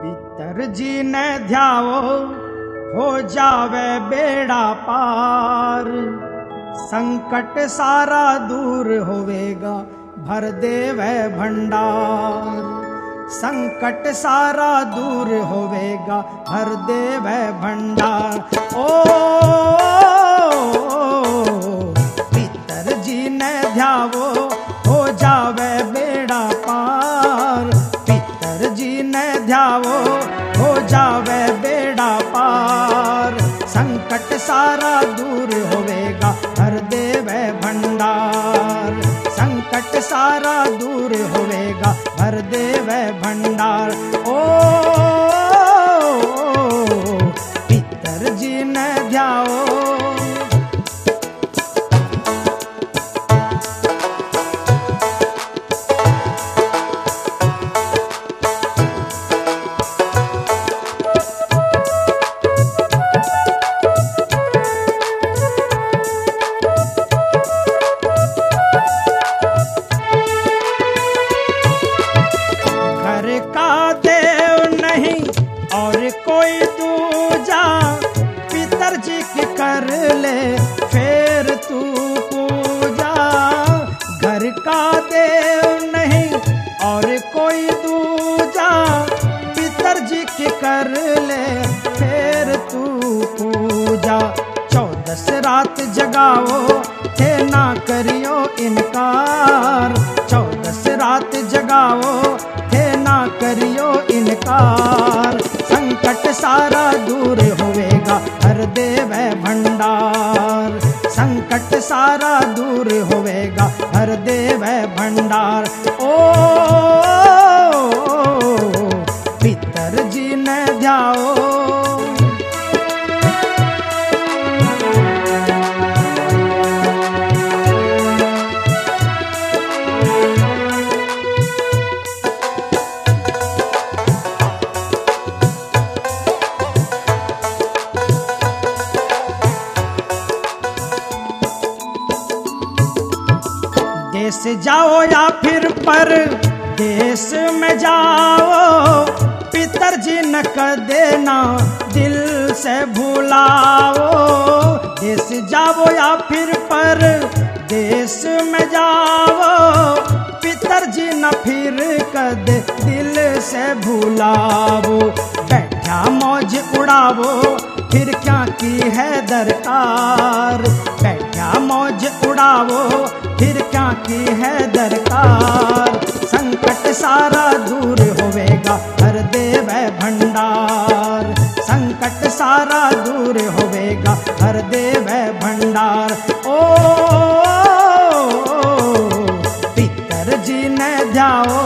पितर जी ने ध्याओ हो जावे बेड़ा पार, संकट सारा दूर होवेगा भर देवे भंडार। संकट सारा दूर होवेगा भर देवे भंडार। ओ पितर जी ने ध्यावो हो जावे बेड़ा पार, पितर जी ने ध्यावो हो जावे बेड़ा पार। संकट सारा दूर होवेगा भर देवे भंडार, संकट सारा दूर होवेगा भर देवे भंडार। ओ पितर जी ने ध्याओ। और कोई दूजा पितर जी की कर ले फिर तू पूजा। घर का देव नहीं और कोई दूजा पितर जी की कर ले फिर तू पूजा। 14 रात जगाओ थे ना करियो इनकार, 14 रात जगाओ थे ना करियो इनकार। संकट सारा दूर होवेगा भर देवे भंडार, संकट सारा दूर होवेगा भर देवे भंडार। ओ पितर जी ने ध्याओ। देश जाओ या फिर पर देश में जाओ, पितर जी न कर देना दिल से भुलाओ। देश जाओ या फिर पर देश में जाओ, पितर जी न फिर कर दे दिल से भुलाओ। बैठा मौज उड़ावो फिर क्या की है दरकार, बैठा मौज उड़ावो फिर क्या की है दरकार। संकट सारा दूर होवेगा भर देवे भंडार, संकट सारा दूर होवेगा भर देवे भंडार। ओ पितर जी ने ध्याओ।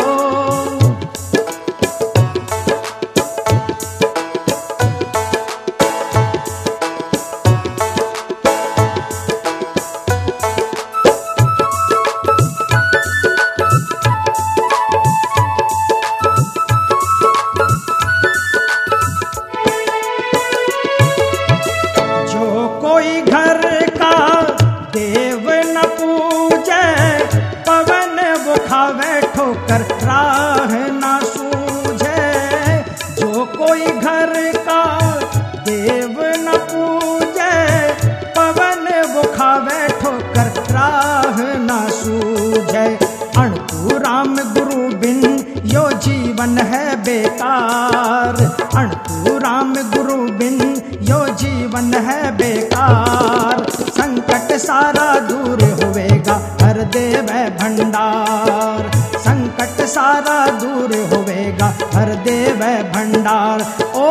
कोई घर का देव न पूजे, पवन वो खावे ठोकर राह न सूझे। जो कोई घर का देव न पूजे, पवन वो खावे ठोकर राह न सूझे। अणतु राम गुरु बिन यो जीवन है बेकार, अणतु राम गुरु बिन यो जीवन है बेकार। संकट सारा दूर होवेगा भर देवे भंडार, संकट सारा दूर होवेगा भर देवे भंडार। ओ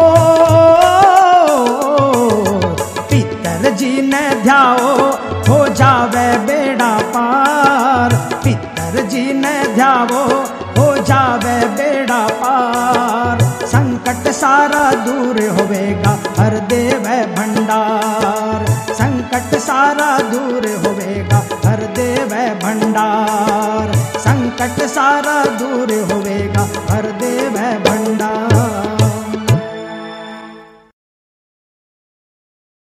पितर जी ने ध्याओ हो जावे बेड़ा पार, पितर जी ने ध्याओ हो जावे बेड़ा पार। संकट सारा दूर होवेगा भर देवे भंडार, संकट सारा दूर होवेगा भर देवे भंडार, संकट सारा दूर होवेगा भर देवे भंडार।